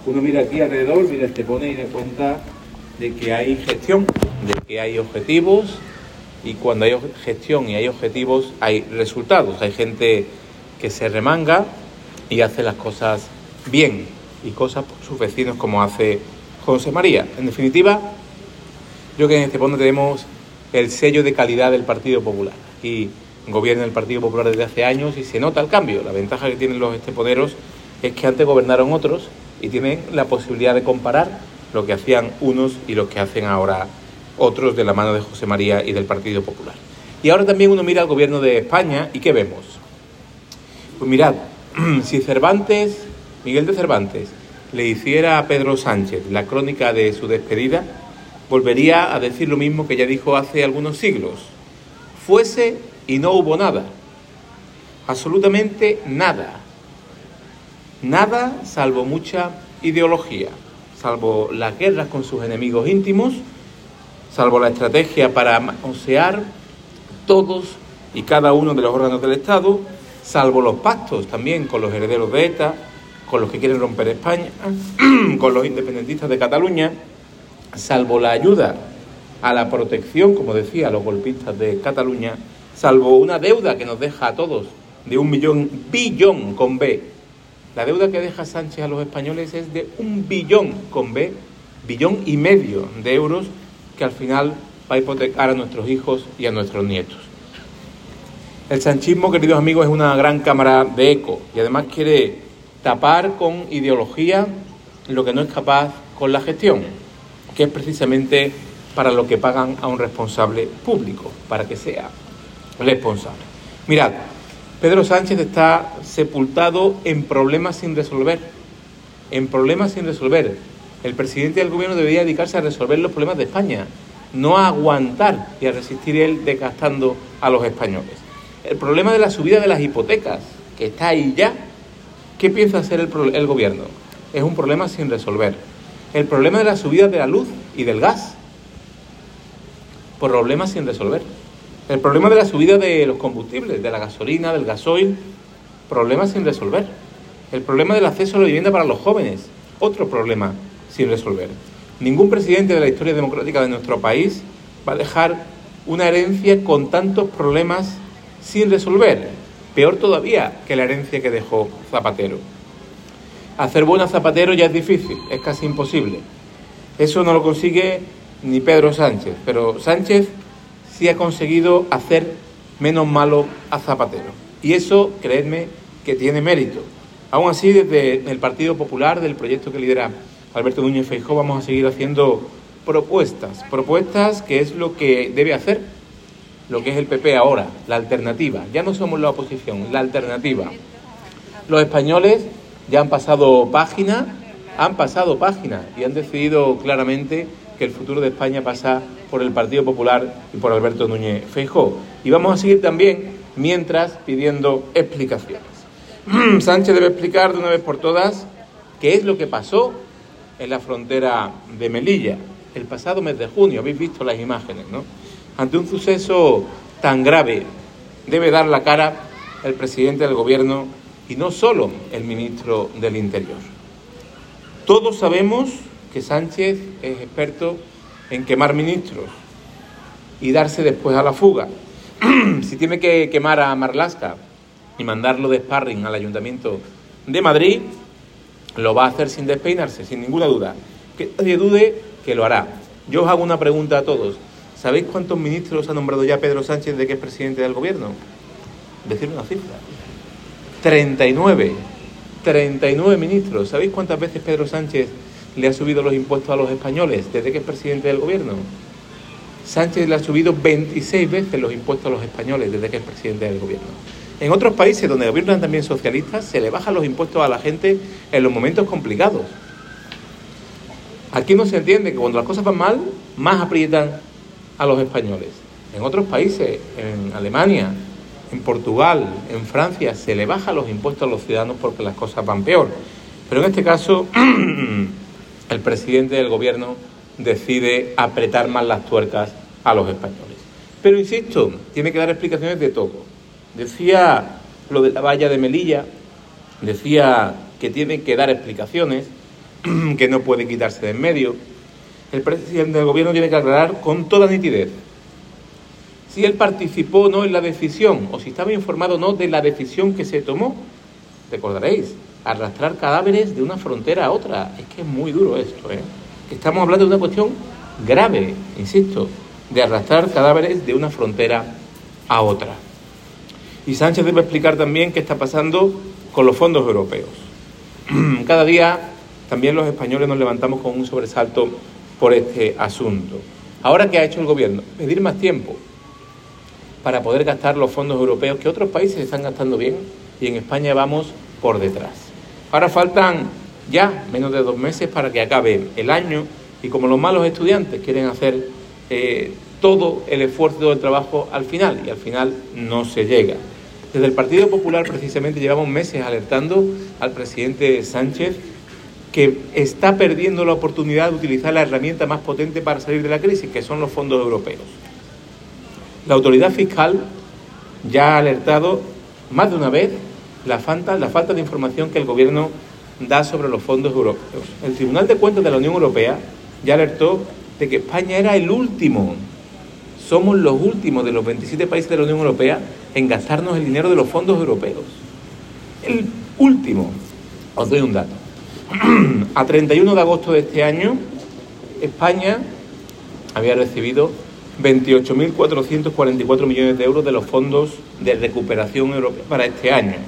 Uno mira aquí alrededor, mira Estepona y da cuenta de que hay gestión, de que hay objetivos, y cuando hay gestión y hay objetivos hay resultados. Hay gente que se remanga y hace las cosas bien, y cosas por sus vecinos como hace José María. En definitiva, yo creo que en Estepona tenemos el sello de calidad del Partido Popular. Aquí gobierna el Partido Popular desde hace años y se nota el cambio. La ventaja que tienen los esteponeros es que antes gobernaron otros y tienen la posibilidad de comparar lo que hacían unos y lo que hacen ahora otros de la mano de José María y del Partido Popular. Y ahora también uno mira al gobierno de España y ¿qué vemos? Pues mirad, si Cervantes, Miguel de Cervantes, le hiciera a Pedro Sánchez la crónica de su despedida, volvería a decir lo mismo que ya dijo hace algunos siglos. Fuese y no hubo nada. Absolutamente nada. Nada salvo mucha ideología, salvo las guerras con sus enemigos íntimos, salvo la estrategia para manosear todos y cada uno de los órganos del Estado, salvo los pactos también con los herederos de ETA, con los que quieren romper España, con los independentistas de Cataluña, salvo la ayuda a la protección, como decía, a los golpistas de Cataluña, salvo una deuda que nos deja a todos de 1 billón con B. La deuda que deja Sánchez a los españoles es de 1 billón con B, 1,5 billones de euros, que al final va a hipotecar a nuestros hijos y a nuestros nietos. El sanchismo, queridos amigos, es una gran cámara de eco y además quiere tapar con ideología lo que no es capaz con la gestión, que es precisamente para lo que pagan a un responsable público, para que sea responsable. Mirad, Pedro Sánchez está sepultado en problemas sin resolver. En problemas sin resolver. El presidente del gobierno debería dedicarse a resolver los problemas de España, no a aguantar y a resistir él desgastando a los españoles. El problema de la subida de las hipotecas, que está ahí ya, ¿qué piensa hacer el gobierno? Es un problema sin resolver. El problema de la subida de la luz y del gas, problemas sin resolver. El problema de la subida de los combustibles, de la gasolina, del gasoil, problemas sin resolver. El problema del acceso a la vivienda para los jóvenes, otro problema sin resolver. Ningún presidente de la historia democrática de nuestro país va a dejar una herencia con tantos problemas sin resolver. Peor todavía que la herencia que dejó Zapatero. Hacer buena Zapatero ya es difícil, es casi imposible. Eso no lo consigue ni Pedro Sánchez, pero Sánchez sí ha conseguido hacer menos malo a Zapatero. Y eso, creedme, que tiene mérito. Aún así, desde el Partido Popular, del proyecto que lidera Alberto Núñez Feijóo, vamos a seguir haciendo propuestas que es lo que debe hacer, lo que es el PP ahora, la alternativa. Ya no somos la oposición, la alternativa. Los españoles ya han pasado página y han decidido claramente que el futuro de España pasa por el Partido Popular y por Alberto Núñez Feijóo. Y vamos a seguir también, mientras, pidiendo explicaciones. Sánchez debe explicar de una vez por todas qué es lo que pasó en la frontera de Melilla el pasado mes de junio. Habéis visto las imágenes, ¿no? Ante un suceso tan grave, debe dar la cara el presidente del gobierno y no solo el ministro del Interior. Todos sabemos que Sánchez es experto en quemar ministros y darse después a la fuga. Si tiene que quemar a Marlaska y mandarlo de sparring al Ayuntamiento de Madrid, lo va a hacer sin despeinarse, sin ninguna duda. Que nadie dude que lo hará. Yo os hago una pregunta a todos. ¿Sabéis cuántos ministros ha nombrado ya Pedro Sánchez desde que es presidente del gobierno? Decir una cifra. 39 ministros. ¿Sabéis cuántas veces Pedro Sánchez le ha subido los impuestos a los españoles desde que es presidente del gobierno? Sánchez le ha subido 26 veces los impuestos a los españoles desde que es presidente del gobierno. En otros países donde gobiernan también socialistas, se le bajan los impuestos a la gente en los momentos complicados. Aquí no se entiende que cuando las cosas van mal, más aprietan a los españoles. En otros países, en Alemania, en Portugal, en Francia, se le bajan los impuestos a los ciudadanos porque las cosas van peor. Pero en este caso, el presidente del gobierno decide apretar más las tuercas a los españoles. Pero insisto, tiene que dar explicaciones de todo. Decía lo de la valla de Melilla, decía que tiene que dar explicaciones, que no puede quitarse de en medio. El presidente del gobierno tiene que aclarar con toda nitidez si él participó o no en la decisión, o si estaba informado o no de la decisión que se tomó. Recordaréis, arrastrar cadáveres de una frontera a otra. Es que es muy duro esto, ¿eh? Que estamos hablando de una cuestión grave, insisto, de arrastrar cadáveres de una frontera a otra. Y Sánchez debe explicar también qué está pasando con los fondos europeos. Cada día también los españoles nos levantamos con un sobresalto por este asunto. Ahora, ¿qué ha hecho el gobierno? Pedir más tiempo para poder gastar los fondos europeos que otros países están gastando bien y en España vamos por detrás. Ahora faltan ya menos de 2 meses para que acabe el año y como los malos estudiantes quieren hacer todo el esfuerzo y todo el trabajo al final y al final no se llega. Desde el Partido Popular precisamente llevamos meses alertando al presidente Sánchez que está perdiendo la oportunidad de utilizar la herramienta más potente para salir de la crisis, que son los fondos europeos. La autoridad fiscal ya ha alertado más de una vez la falta de información que el gobierno da sobre los fondos europeos. El Tribunal de Cuentas de la Unión Europea ya alertó de que España era el último. Somos los últimos de los 27 países de la Unión Europea en gastarnos el dinero de los fondos europeos. El último. Os doy un dato. A 31 de agosto de este año, España había recibido 28.444 millones de euros de los fondos de recuperación europea para este año.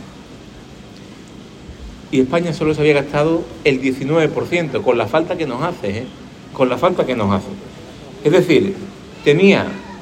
Y España solo se había gastado el 19%, con la falta que nos hace, con la falta que nos hace. Es decir, tenía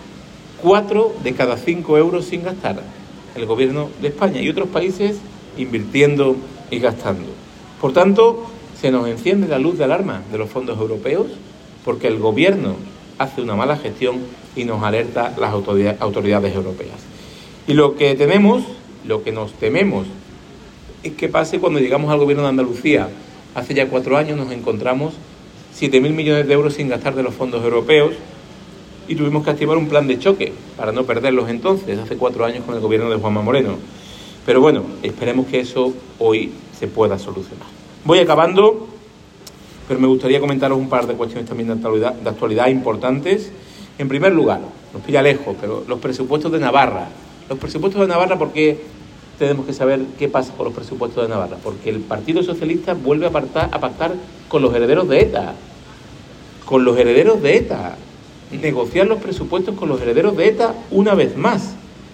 4 de cada 5 euros sin gastar el gobierno de España y otros países invirtiendo y gastando. Por tanto, se nos enciende la luz de alarma de los fondos europeos porque el gobierno hace una mala gestión y nos alerta las autoridades europeas. Y lo que nos tememos, es que pase cuando llegamos al gobierno de Andalucía. Hace ya 4 años nos encontramos 7.000 millones de euros sin gastar de los fondos europeos y tuvimos que activar un plan de choque para no perderlos entonces, hace 4 años con el gobierno de Juanma Moreno. Pero bueno, esperemos que eso hoy se pueda solucionar. Voy acabando, pero me gustaría comentaros un par de cuestiones también de actualidad importantes. En primer lugar, nos pilla lejos, pero los presupuestos de Navarra. Los presupuestos de Navarra, ¿por qué tenemos que saber qué pasa con los presupuestos de Navarra? Porque el Partido Socialista vuelve a pactar con los herederos de ETA. Con los herederos de ETA. Negociar los presupuestos con los herederos de ETA una vez más.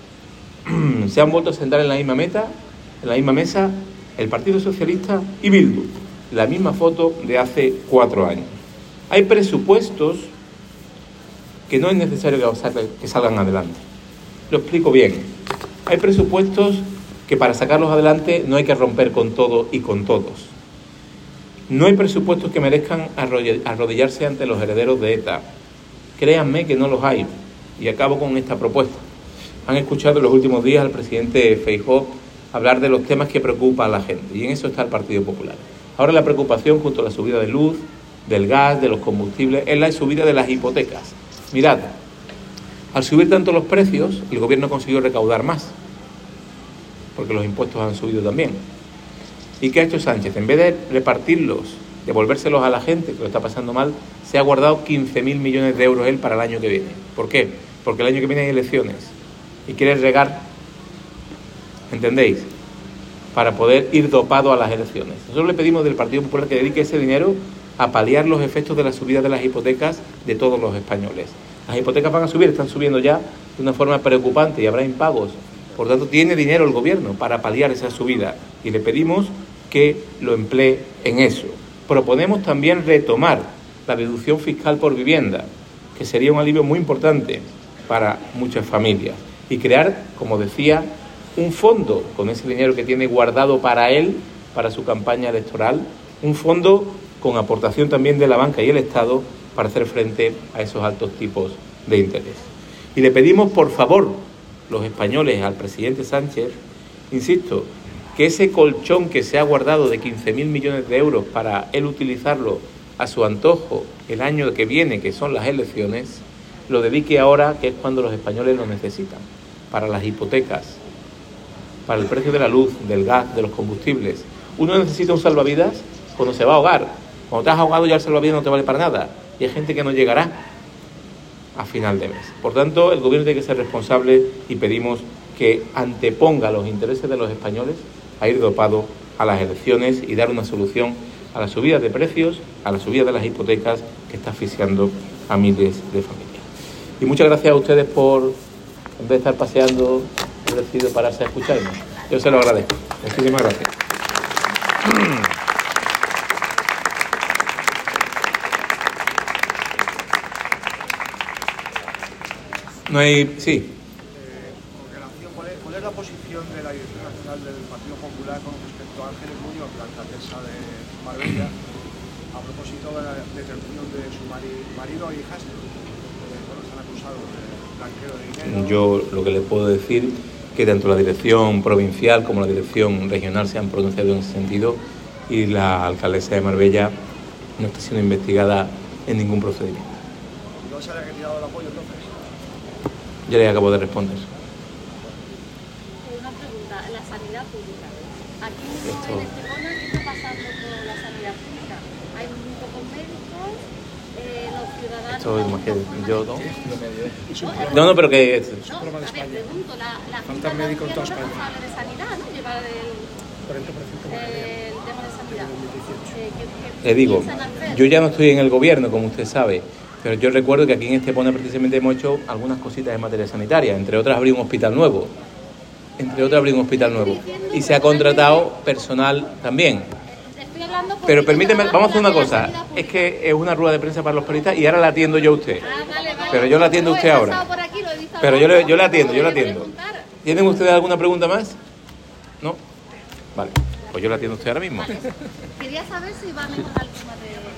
Se han vuelto a sentar en la misma mesa, el Partido Socialista y Bildu. La misma foto de hace 4 años. Hay presupuestos que no es necesario que salgan adelante. Lo explico bien. Hay presupuestos que para sacarlos adelante no hay que romper con todo y con todos. No hay presupuestos que merezcan arrodillarse ante los herederos de ETA. Créanme que no los hay. Y acabo con esta propuesta. Han escuchado en los últimos días al presidente Feijóo hablar de los temas que preocupan a la gente. Y en eso está el Partido Popular. Ahora la preocupación junto a la subida de luz, del gas, de los combustibles, es la subida de las hipotecas. Mirad, al subir tanto los precios, el gobierno consiguió recaudar más, porque los impuestos han subido también. ¿Y qué ha hecho Sánchez? En vez de repartirlos, devolvérselos a la gente que lo está pasando mal, se ha guardado 15.000 millones de euros él para el año que viene. ¿Por qué? Porque el año que viene hay elecciones y quiere regar, ¿entendéis?, para poder ir dopado a las elecciones. Nosotros le pedimos del Partido Popular que dedique ese dinero a paliar los efectos de la subida de las hipotecas de todos los españoles. Las hipotecas van a subir, están subiendo ya de una forma preocupante y habrá impagos. Por tanto, tiene dinero el gobierno para paliar esa subida y le pedimos que lo emplee en eso. Proponemos también retomar la deducción fiscal por vivienda, que sería un alivio muy importante para muchas familias, y crear, como decía, un fondo con ese dinero que tiene guardado para él, para su campaña electoral, un fondo con aportación también de la banca y el Estado para hacer frente a esos altos tipos de interés. Y le pedimos, por favor, los españoles, al presidente Sánchez, insisto, que ese colchón que se ha guardado de 15.000 millones de euros para él utilizarlo a su antojo el año que viene, que son las elecciones, lo dedique ahora, que es cuando los españoles lo necesitan, para las hipotecas, para el precio de la luz, del gas, de los combustibles. Uno necesita un salvavidas cuando se va a ahogar, Cuando te has ahogado ya el salvavidas no te vale para nada. Y hay gente que no llegará a final de mes. Por tanto, el gobierno tiene que ser responsable y pedimos que anteponga los intereses de los españoles a ir dopado a las elecciones y dar una solución a la subida de precios, a la subida de las hipotecas que está asfixiando a miles de familias. Y muchas gracias a ustedes por, en vez de estar paseando, haber decidido pararse a escucharnos. Yo se lo agradezco. Muchísimas gracias. No hay... Sí. ¿Cuál es la posición de la Dirección Nacional del Partido Popular con respecto a Ángeles Muñoz, la alcaldesa de Marbella, a propósito de la detención de su marido e hijastro? Están acusados de blanqueo de dinero. Yo lo que les puedo decir que tanto la dirección provincial como la dirección regional se han pronunciado en ese sentido y la alcaldesa de Marbella no está siendo investigada en ningún procedimiento. ¿No se le ha retirado el apoyo entonces? Ya les acabo de responder. Una pregunta, la sanidad pública. Aquí mismo en Estepona, ¿qué está pasando con la sanidad pública? Hay muy pocos médicos, los ciudadanos... Esto es más que yo, ¿no? No, pero que... No, a ver, pregunto, la Junta de Andalucía es responsable de sanidad, ¿no? Llevar el tema de sanidad. Le digo, yo ya no estoy en el gobierno, como usted sabe, pero yo recuerdo que aquí en Estepona precisamente hemos hecho algunas cositas en materia sanitaria, entre otras abrir un hospital nuevo. Y se ha contratado personal también. Pero permíteme, vamos a hacer una cosa, es que es una rueda de prensa para los periodistas y ahora la atiendo yo a usted. Pero yo la atiendo a usted ahora. Pero yo la atiendo. ¿Tienen ustedes alguna pregunta más? ¿No? Vale, pues yo la atiendo a usted ahora mismo. Quería saber si va a mejorar el tema de...